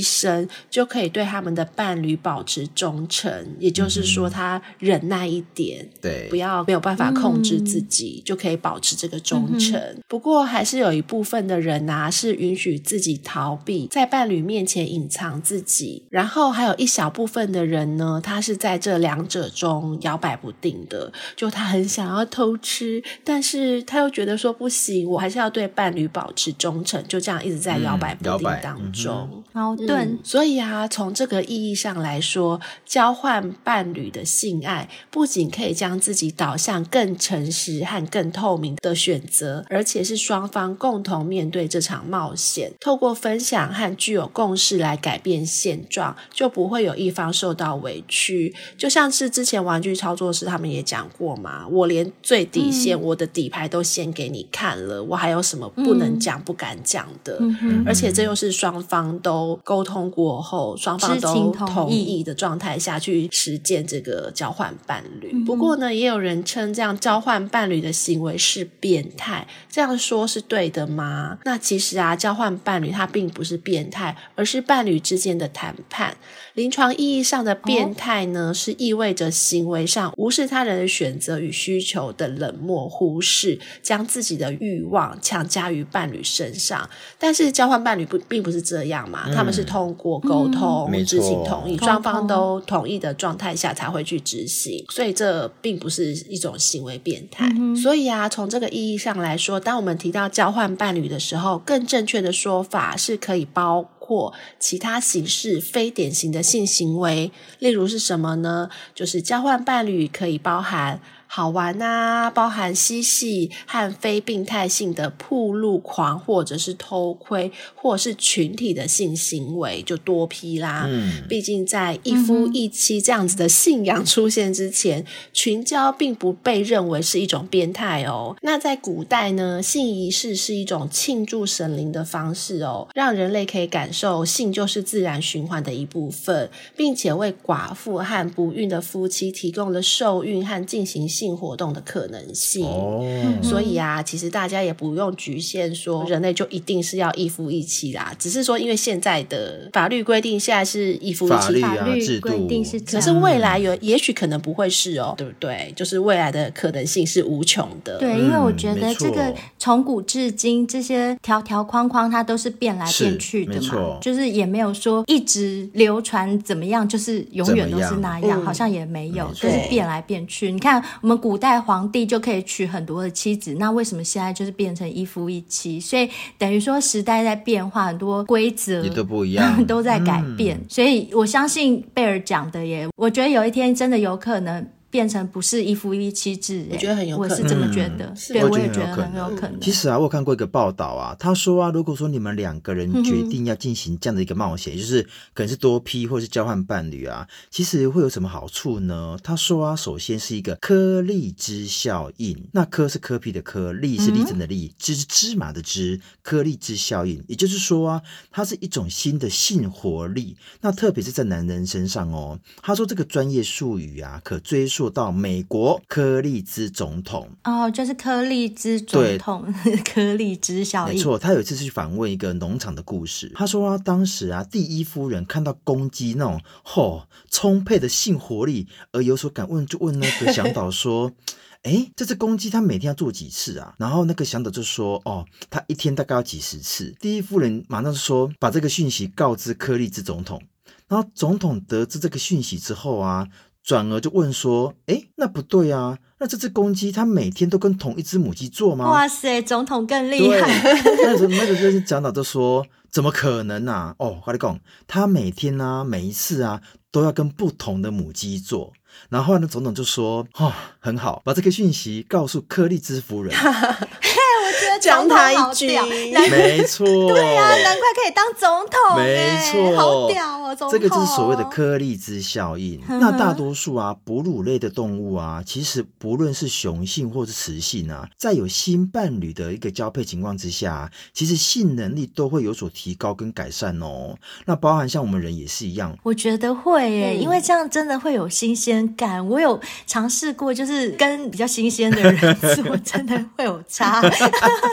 就可以对他们的伴侣保持忠诚，也就是说他忍耐一点， 对， 不要没有办法控制自己，就可以保持这个忠诚。不过还是有一部分的人啊，是允许自己逃避，在伴侣面前隐藏自己，然后还有一小部分的人呢，他是在这两者中摇摆不定的，就他很想要偷吃，但是他又觉得说不行，我还是要对伴侣保持忠诚，就这样一直在摇摆不定当中， 矛盾。 所以啊，从这个意义上来说，交换伴侣的性爱不仅可以将自己导向更诚实和更透明的选择，而且是双方共同面对这场冒险，透过分享和具有共识来改变现状，就不会有一方受到委屈。就像是之前玩具操作师他们也讲过嘛，我连最底线，我的底牌都先给你看了，我还有什么不能讲不敢讲的，而且这又是双方都沟通过后，双方都同意的状态下去实践这个交换伴侣。不过呢，也有人称这样交换伴侣的行为是变态，这样说是对的吗？那其实啊，交换伴侣它并不是变态，而是伴侣之间的谈判。临床意义上的变态呢，是意味着行为上无视他人的选择与需求的冷漠忽视，将自己的欲望强加于伴侣身上。但是交换伴侣并不是这样嘛，他们是通过沟通、知情同意，双方都同意的状态下才会去执行，所以这并不是一种行为变态。所以啊，从这个意义上来说，当我们提到交换伴侣的时候，更正确的说法是可以包括其他形式非典型的性行为。例如是什么呢？就是交换伴侣可以包含好玩啊，包含嬉戏和非病态性的暴露狂，或者是偷窥，或是群体的性行为，就多批啦。毕竟在一夫一妻这样子的信仰出现之前，群交并不被认为是一种变态哦。那在古代呢，性仪式是一种庆祝神灵的方式哦，让人类可以感受性就是自然循环的一部分，并且为寡妇和不孕的夫妻提供了受孕和进行性活动的可能性。所以啊，其实大家也不用局限说人类就一定是要一夫一妻啦，只是说因为现在的法律规定现在是一夫一妻， 法律制度规定是这样， 可是未来也许可能不会是哦，对不对？就是未来的可能性是无穷的。 对，因为我觉得这个从古至今这些条条框框它都是变来变去的嘛，就是也没有说一直流传怎么样就是永远都是那样，好像也没有，就是变来变去。你看我们古代皇帝就可以娶很多的妻子，那为什么现在就是变成一夫一妻？所以等于说时代在变化，很多规则也都不一样都在改变。所以我相信贝尔讲的耶，我觉得有一天真的有可能变成不是一夫一妻制， 我觉得很有可能， 我是这么觉得，对，我也觉得很有可能。 其实啊，我有看过一个报道啊，他说啊，如果说你们两个人决定要进行这样的一个冒险，就是可能是多批或是交换伴侣啊，其实会有什么好处呢？他说啊，首先是一个颗粒之效应，那颗是颗粒的颗，粒是粒真的粒，芝是芝麻的芝，颗粒之效应，也就是说啊，它是一种新的性活力，那特别是在男人身上哦。他说这个专业术语啊，可追溯到美国柯立芝总统哦，就是柯立芝总统柯立芝效应。 没错，他有一次去访问一个农场的故事，他说当时啊，第一夫人看到公鸡那种充沛的性活力而有所感，就问那个向导说这只公鸡它每天要做几次啊？然后那个向导就说它一天大概要几十次。第一夫人马上就说把这个讯息告知柯立芝总统，然后总统得知这个讯息之后啊，转而就问说那不对啊，那这只公鸡它每天都跟同一只母鸡做吗？ 哇塞，总统更厉害。 那个讲导就说怎么可能啊？我跟你讲，他每天啊每一次啊都要跟不同的母鸡做。然后后来总统就说很好，把这个讯息告诉柯立芝夫人。 我觉得讲他一句， 没错， 对啊，难怪可以当总统， 没错， 好屌哦，总统。 这个就是所谓的柯立芝效应。那大多数啊哺乳类的动物啊，其实不论是雄性或是雌性啊，在有新伴侣的一个交配情况之下，其实性能力都会有所提高跟改善哦。那包含像我们人也是一样， 我觉得会耶，因为这样真的会有新鲜感。我有尝试过，就是跟比较新鲜的人做，真的会有差。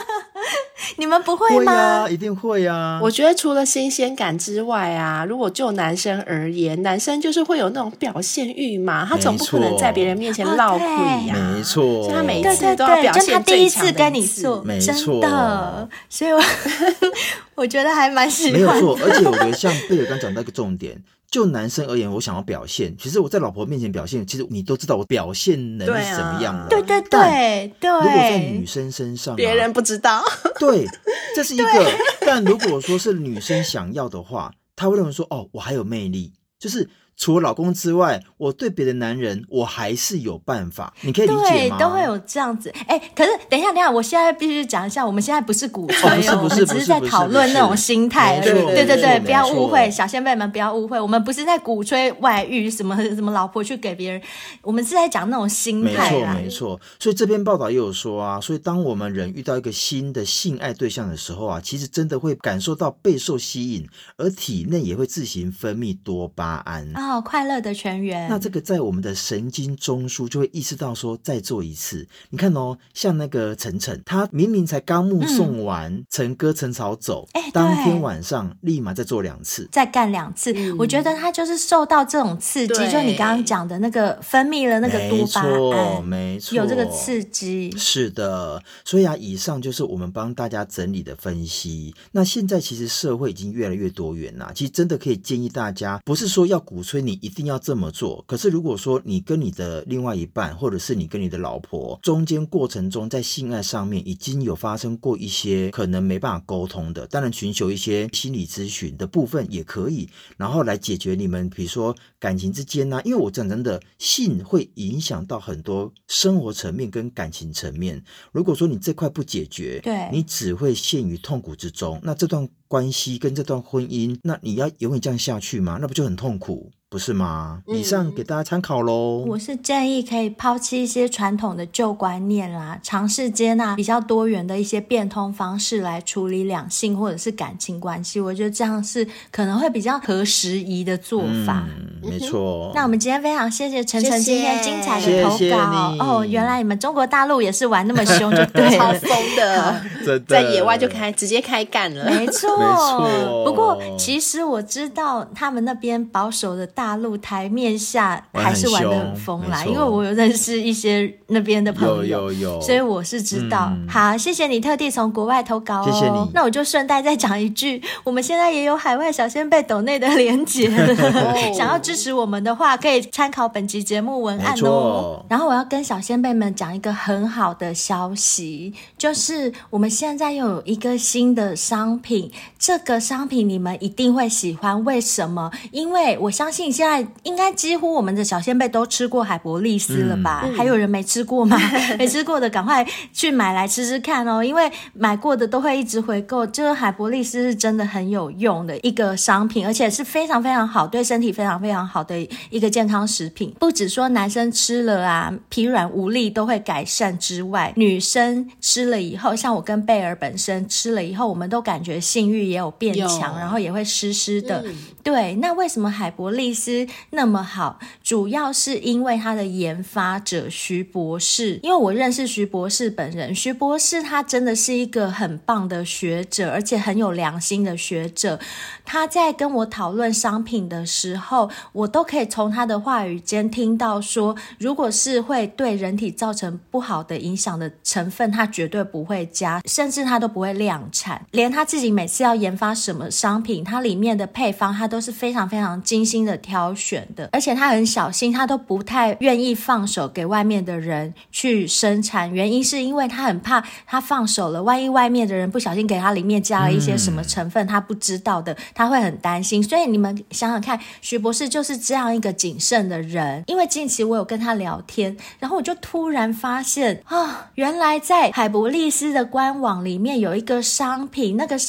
你们不会会吗？ 啊，一定会啊。 我觉得除了新鲜感之外啊，如果就男生而言，男生就是会有那种表现欲嘛，他总不可能在别人面前落亏呀， 没错， 所以他每一次对都要表就他现第一次最强的跟你做， 没真错的，所以我觉得还蛮喜欢。 没有错，而且我觉得像贝尔刚讲到一个重点，就男生而言，我想要表现，其实我在老婆面前表现，其实你都知道我表现能力是怎么样的。 对对但对对， 如果在女生身上、 别人不知道。 对，这是一个。但如果说是女生想要的话，她会认为说，哦，我还有魅力，就是除了老公之外，我对别的男人我还是有办法。你可以理解吗？ 对，都会有这样子。可是等一下，我现在必须讲一下，我们现在不是鼓吹哦， 我们只是在讨论那种心态而已。对，不要误会，小先辈们不要误会，我们不是在鼓吹外遇，什么老婆去给别人，我们是在讲那种心态啦。 没错。所以这篇报道也有说啊，所以当我们人遇到一个新的性爱对象的时候啊，其实真的会感受到备受吸引，而体内也会自行分泌多巴胺。 快乐的泉源。 那这个在我们的神经中枢就会意识到说再做一次。你看哦，像那个晨晨，他明明才刚目送完陈哥陈草走，当天晚上立马再做2次， 再干2次。我觉得他就是受到这种刺激，就你刚刚讲的那个分泌了那个多巴胺， 没错， 有这个刺激。 是的，所以啊，以上就是我们帮大家整理的分析。那现在其实社会已经越来越多元啦，其实真的可以建议大家，不是说要鼓吹你一定要这么做，可是如果说你跟你的另外一半，或者是你跟你的老婆中间过程中在性爱上面已经有发生过一些可能没办法沟通的，当然寻求一些心理咨询的部分也可以，然后来解决你们比如说感情之间因为我讲真的，性会影响到很多生活层面跟感情层面，如果说你这块不解决， 对， 你只会陷于痛苦之中，那这段关系跟这段婚姻，那你要永远这样下去吗？那不就很痛苦，不是吗？以上给大家参考咯。 我是建议可以抛弃一些传统的旧观念啦，尝试接纳比较多元的一些变通方式来处理两性或者是感情关系，我觉得这样是可能会比较合时宜的做法。 没错。 那我们今天非常谢谢晨晨今天精彩的投稿。 谢谢你原来你们中国大陆也是玩那么凶就对了。 超疯的，在野外就直接开干了。 没错。不过其实我知道他们那边保守的大陆台面下还是玩得很疯啦，因为我有认识一些那边的朋友， 有所以我是知道。好，谢谢你特地从国外投稿谢谢你。 那我就顺带再讲一句，我们现在也有海外小仙贝抖内的连结想要支持我们的话，可以参考本集节目文案哦。然后我要跟小仙贝们讲一个很好的消息，就是我们现在又有一个新的商品，这个商品你们一定会喜欢。为什么？因为我相信现在应该几乎我们的小仙贝都吃过海博利斯了吧？还有人没吃过吗？没吃过的赶快去买来吃吃看哦，因为买过的都会一直回购。就是海博利斯是真的很有用的一个商品，而且是非常非常好，对身体非常非常好的一个健康食品。不只说男生吃了疲软无力都会改善之外，女生吃了以后，像我跟贝尔本身吃了以后，我们都感觉性欲也有变强，然后也会湿湿的。对，那为什么海博利斯那么好？主要是因为他的研发者徐博士，因为我认识徐博士本人，徐博士他真的是一个很棒的学者，而且很有良心的学者。他在跟我讨论商品的时候，我都可以从他的话语间听到说，如果是会对人体造成不好的影响的成分，他绝对不会加，甚至他都不会量产。连他自己每次要研发什么商品，他里面的配方他都是非常非常精心的挑选的，而且他很小心，他都不太愿意放手给外面的人去生产。原因是因为他很怕他放手了，万一外面的人不小心给他里面加了一些什么成分他不知道的，他会很担心。所以你们想想看，徐博士就是这样一个谨慎的人。因为近期我有跟他聊天，然后我就突然发现原来在海博利斯的官网里面有一个商品，那个商品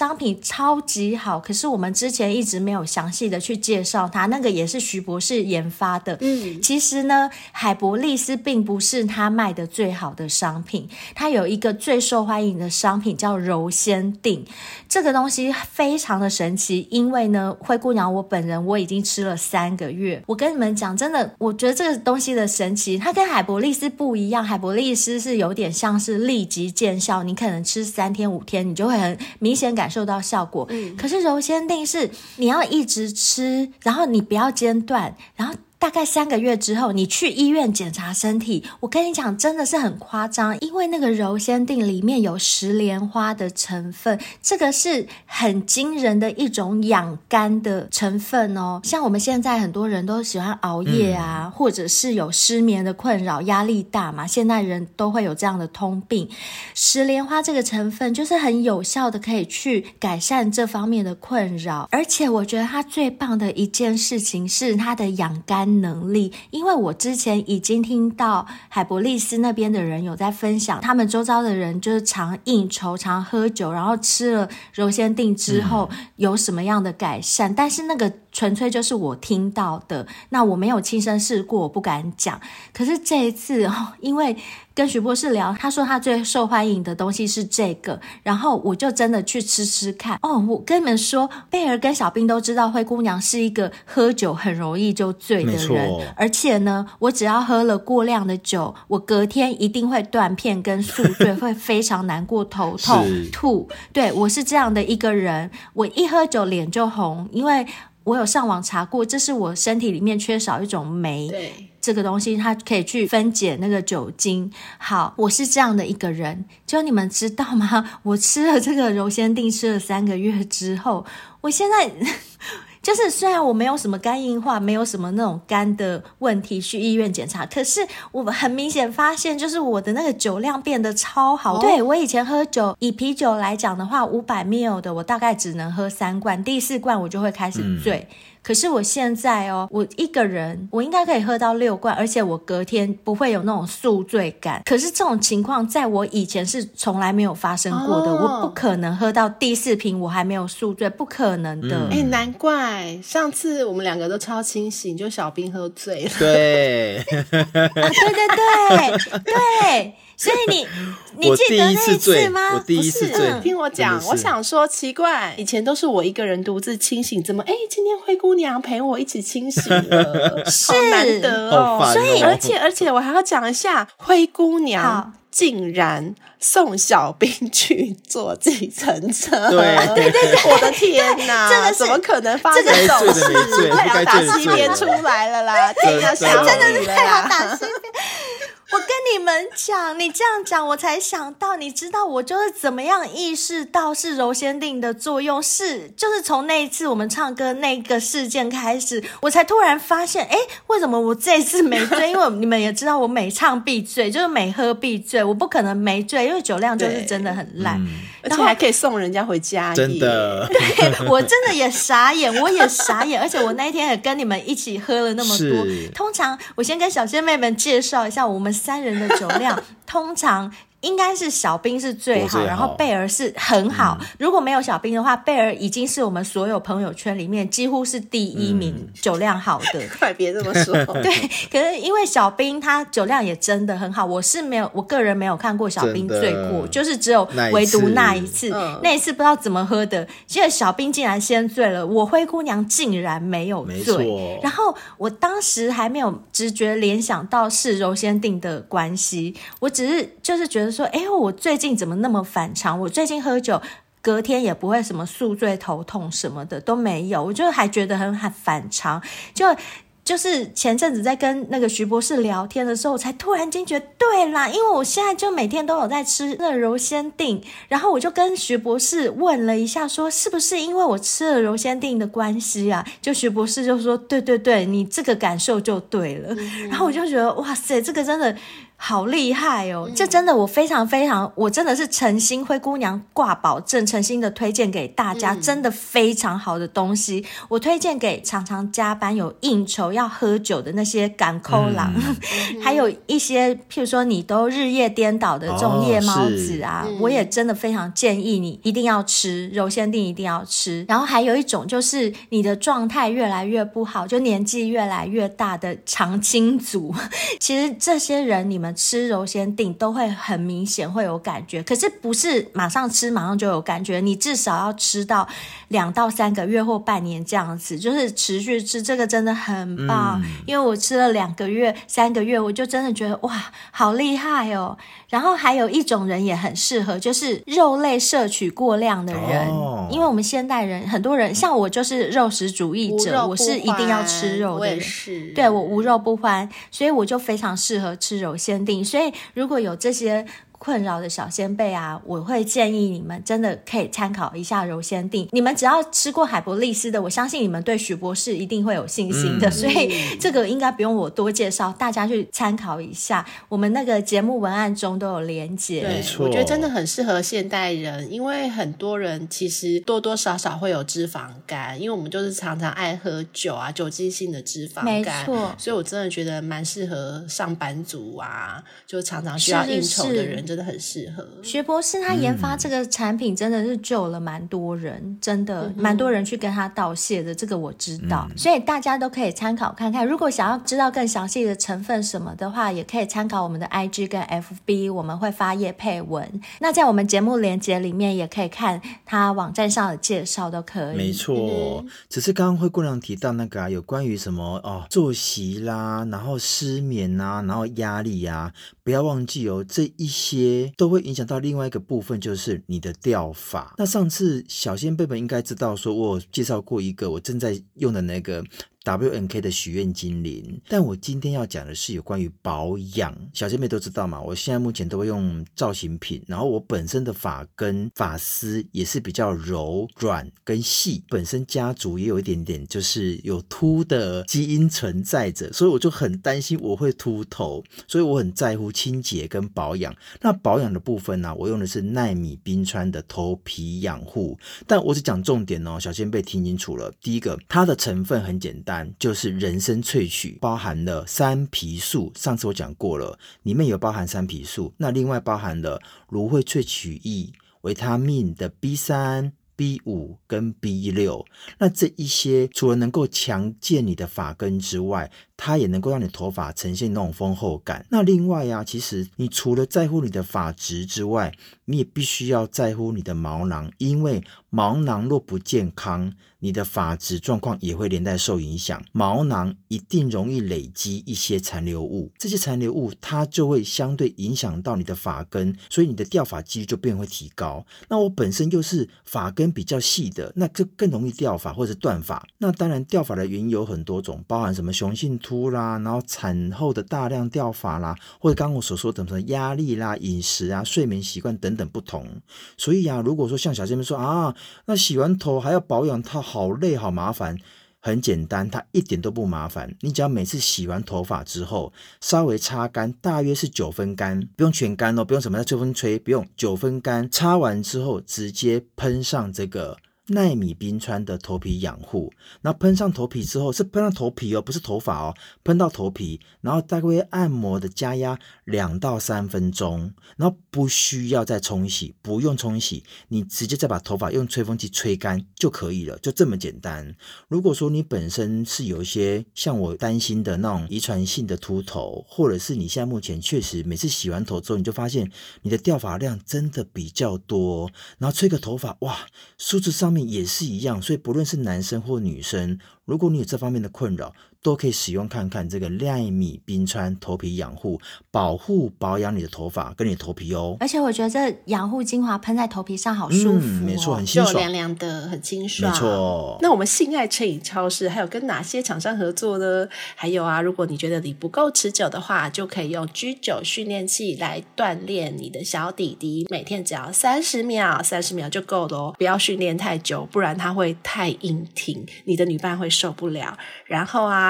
超级好，可是我们之前一直没有详细的去介绍它，那个也是徐博士研发的。其实呢，海博利斯并不是他卖的最好的商品，他有一个最受欢迎的商品叫柔仙定，这个东西非常的神奇，因为呢，灰姑娘我本人我已经吃了3个月，我跟你们讲，真的，我觉得这个东西的神奇，它跟海博利斯不一样，海博利斯是有点像是立即见效，你可能吃3天5天，你就会很明显感受到效果。可是柔仙定是你要一直吃，然后你不要间断，然后大概3个月之后你去医院检查身体，我跟你讲真的是很夸张，因为那个柔仙定里面有石莲花的成分，这个是很惊人的一种养肝的成分哦。像我们现在很多人都喜欢熬夜啊，或者是有失眠的困扰，压力大嘛，现在人都会有这样的通病，石莲花这个成分就是很有效的可以去改善这方面的困扰。而且我觉得它最棒的一件事情是它的养肝能力，因为我之前已经听到海博利斯那边的人有在分享，他们周遭的人就是常应酬常喝酒，然后吃了柔仙定之后有什么样的改善，但是那个纯粹就是我听到的，那我没有亲身试过，我不敢讲。可是这一次因为跟徐博士聊，他说他最受欢迎的东西是这个，然后我就真的去吃吃看。我跟你们说，贝儿跟小兵都知道灰姑娘是一个喝酒很容易就醉的人，而且呢，我只要喝了过量的酒，我隔天一定会断片跟宿醉，会非常难过、头痛、吐。对，我是这样的一个人，我一喝酒脸就红，因为我有上网查过，这是我身体里面缺少一种酶，对，这个东西它可以去分解那个酒精。好，我是这样的一个人，就你们知道吗？我吃了这个柔仙定吃了3个月之后，我现在就是虽然我没有什么肝硬化，没有什么那种肝的问题去医院检查，可是我很明显发现就是我的那个酒量变得超好。对，我以前喝酒，以啤酒来讲的话，500ml 的我大概只能喝3罐，第4罐我就会开始醉。可是我现在我一个人我应该可以喝到6罐，而且我隔天不会有那种宿醉感。可是这种情况在我以前是从来没有发生过的，我不可能喝到第4瓶我还没有宿醉，不可能的。 难怪上次我们2个都超清醒，就小兵喝醉了。 对对，所以你记得那一次吗？ 我第一次醉， 听我讲，我想说奇怪，以前都是我一个人独自清醒，怎么今天灰姑娘陪我一起清醒了，好难得哦。 所以而且我还要讲一下，灰姑娘竟然送小兵去坐计程车。 对， 我的天哪，这个怎么可能发生这种事？太阳打西边出来了啦，天要下真的是太阳打西边。我跟你们讲，你这样讲我才想到，你知道我就是怎么样意识到是柔仙定的作用，就是从那一次我们唱歌那个事件开始，我才突然发现为什么我这一次没醉，因为你们也知道我每唱必醉，就是每喝必醉，我不可能没醉，因为酒量就是真的很烂， 而且还可以送人家回家， 真的。 对，我真的也傻眼，我也傻眼，而且我那一天也跟你们一起喝了那么多。通常我先跟小仙妹们介绍一下，我们3人的酒量通常应该是小兵是最好，然后贝儿是很好，如果没有小兵的话，贝儿已经是我们所有朋友圈里面几乎是第1名酒量好的。 快别这么说。 对，可是因为小兵他酒量也真的很好，我个人没有看过小兵醉过，就是只有唯独那一次，那一次不知道怎么喝的，结果小兵竟然先醉了，我灰姑娘竟然没有醉。然后我当时还没有直觉联想到是柔仙定的关系，我只是就是觉得说我最近怎么那么反常，我最近喝酒隔天也不会什么宿醉头痛什么的都没有，我就还觉得很反常，就是前阵子在跟那个徐博士聊天的时候，我才突然间觉得对啦，因为我现在就每天都有在吃那柔仙定，然后我就跟徐博士问了一下说是不是因为我吃了柔仙定的关系啊，就徐博士就说对，你这个感受就对了。然后我就觉得哇塞，这个真的好厉害哦！这真的我非常非常，我真的是诚心灰姑娘挂保证，诚心的推荐给大家，真的非常好的东西。我推荐给常常加班有应酬要喝酒的那些赶扣郎，还有一些譬如说你都日夜颠倒的这种夜猫子啊，我也真的非常建议你一定要吃柔仙定，一定要吃。然后还有一种就是你的状态越来越不好，就年纪越来越大的长青族，其实这些人你们吃柔仙定都会很明显会有感觉，可是不是马上吃马上就有感觉，你至少要吃到2到3个月或半年这样子，就是持续吃，这个真的很棒。因为我吃了2个月3个月，我就真的觉得哇好厉害哦。然后还有一种人也很适合，就是肉类摄取过量的人，因为我们现代人很多人像我就是肉食主义者，我是一定要吃肉的人，对，我无肉不欢，所以我就非常适合吃柔仙定。所以如果有这些困扰的小仙贝啊，我会建议你们真的可以参考一下柔仙定。你们只要吃过海博利斯的，我相信你们对许博士一定会有信心的，所以这个应该不用我多介绍，大家去参考一下，我们那个节目文案中都有连结。 对，我觉得真的很适合现代人，因为很多人其实多多少少会有脂肪肝，因为我们就是常常爱喝酒啊，酒精性的脂肪肝，没错，所以我真的觉得蛮适合上班族啊，就常常需要应酬的人，真的很适合。 徐博士他研发这个产品真的是救了蛮多人，真的蛮多人去跟他道谢的，这个我知道，所以大家都可以参考看看。如果想要知道更详细的成分什么的话，也可以参考我们的 IG 跟 FB， 我们会发业配文。那在我们节目连结里面也可以看他网站上的介绍，都可以。 没错，只是刚刚灰姑娘提到那个有关于什么作息啦，然后失眠啊，然后压力啊，不要忘记这一些都会影响到另外一个部分，就是你的掉发。那上次小仙贝们应该知道说我有介绍过一个我正在用的那个WNK 的许愿精灵，但我今天要讲的是有关于保养。小仙妹都知道嘛，我现在目前都会用造型品，然后我本身的发根发丝也是比较柔软跟细，本身家族也有一点点就是有秃的基因存在着，所以我就很担心我会秃头，所以我很在乎清洁跟保养。那保养的部分呢，我用的是奈米冰川的头皮养护，但我只讲重点小仙贝听清楚了。第一个，它的成分很简单，就是人参萃取，包含了山皮素，上次我讲过了，里面有包含山皮素，那另外包含了芦荟萃取液、维他命的 B3、B5 跟 B6， 那这一些除了能够强健你的发根之外，它也能够让你头发呈现那种丰厚感。那另外啊，其实你除了在乎你的发质之外，你也必须要在乎你的毛囊，因为毛囊若不健康，你的发质状况也会连带受影响。毛囊一定容易累积一些残留物，这些残留物它就会相对影响到你的发根，所以你的掉发几率就变会提高。那我本身又是发根比较细的，那就更容易掉发或者断发。那当然掉发的原因有很多种，包含什么雄性秃啦，然后产后的大量掉发啦，或者刚刚我所说的什么压力啦、饮食啊、睡眠习惯等等不同。所以啊，如果说像小仙妹说啊，那洗完头还要保养，它好累好麻烦，很简单，它一点都不麻烦。你只要每次洗完头发之后稍微擦干，大约是9分干，不用全干不用什么吹风吹，不用9分干，擦完之后直接喷上这个奈米冰川的头皮养护，然后喷上头皮之后是喷上头皮不是头发喷到头皮，然后大概按摩的加压2到3分钟，然后不需要再冲洗，不用冲洗，你直接再把头发用吹风机吹干就可以了，就这么简单。如果说你本身是有一些像我担心的那种遗传性的秃头，或者是你现在目前确实每次洗完头之后你就发现你的掉发量真的比较多，然后吹个头发哇，数字上面也是一样，所以不论是男生或女生，如果你有这方面的困扰，都可以使用看看这个奈米冰川头皮养护，保养你的头发跟你的头皮而且我觉得这养护精华喷在头皮上好舒服没错，很清爽， 就凉凉的，很清爽， 没错。 那我们性爱成瘾超市还有跟哪些厂商合作呢？还有啊，如果你觉得你不够持久的话，就可以用G9训练器来锻炼你的小弟弟，每天只要30秒就够了不要训练太久，不然它会太硬挺，你的女伴会受不了。然后啊，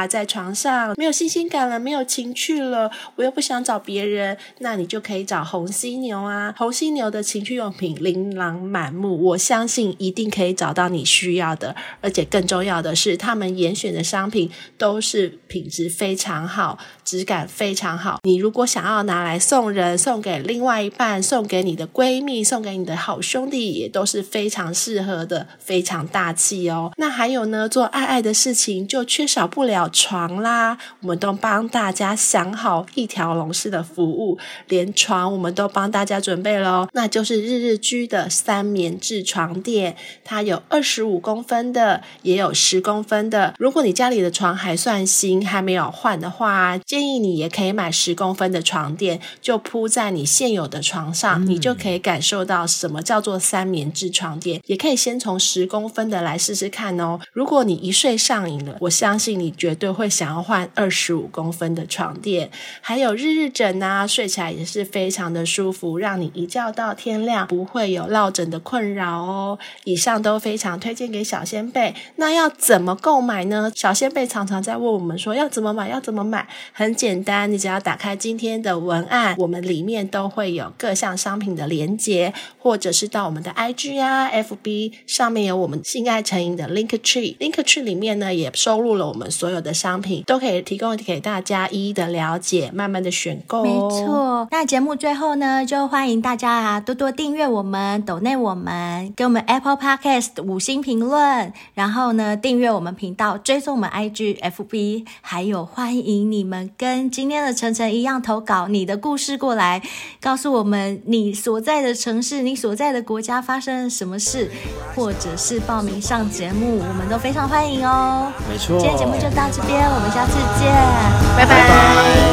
在床上没有新鲜感了，没有情趣了，我又不想找别人，那你就可以找红犀牛啊。红犀牛的情趣用品琳琅满目，我相信一定可以找到你需要的，而且更重要的是他们严选的商品都是品质非常好，质感非常好。你如果想要拿来送人，送给另外一半，送给你的闺蜜，送给你的好兄弟，也都是非常适合的，非常大气哦。那还有呢，做爱爱的事情就缺少不了床啦，我们都帮大家想好一条龙式的服务，连床我们都帮大家准备咯，那就是日日居的3棉质床垫，它有25公分的，也有10公分的。如果你家里的床还算新，还没有换的话，建议你也可以买10公分的床垫，就铺在你现有的床上，你就可以感受到什么叫做3棉质床垫。也可以先从10公分的来试试看哦。如果你一睡上瘾了，我相信你绝对会想要换25公分的床垫。还有日日枕啊，睡起来也是非常的舒服，让你一觉到天亮，不会有落枕的困扰哦。以上都非常推荐给小仙贝。那要怎么购买呢？小仙贝常常在问我们说要怎么买，要怎么买。很简单，你只要打开今天的文案，我们里面都会有各项商品的连结，或者是到我们的 IG 啊 FB 上面有我们性爱成瘾的 Linktree 里面呢也收录了我们所有的商品，都可以提供给大家一一的了解，慢慢的选购哦。 没错，那节目最后呢，就欢迎大家多多订阅我们，抖内我们，给我们 Apple Podcast 5星评论，然后呢订阅我们频道，追踪我们 IG FB， 还有欢迎你们跟今天的晨晨一样投稿你的故事过来，告诉我们你所在的城市，你所在的国家发生了什么事，或者是报名上节目，我们都非常欢迎哦。 没错， 今天节目就到这边，我们下次见， 拜拜。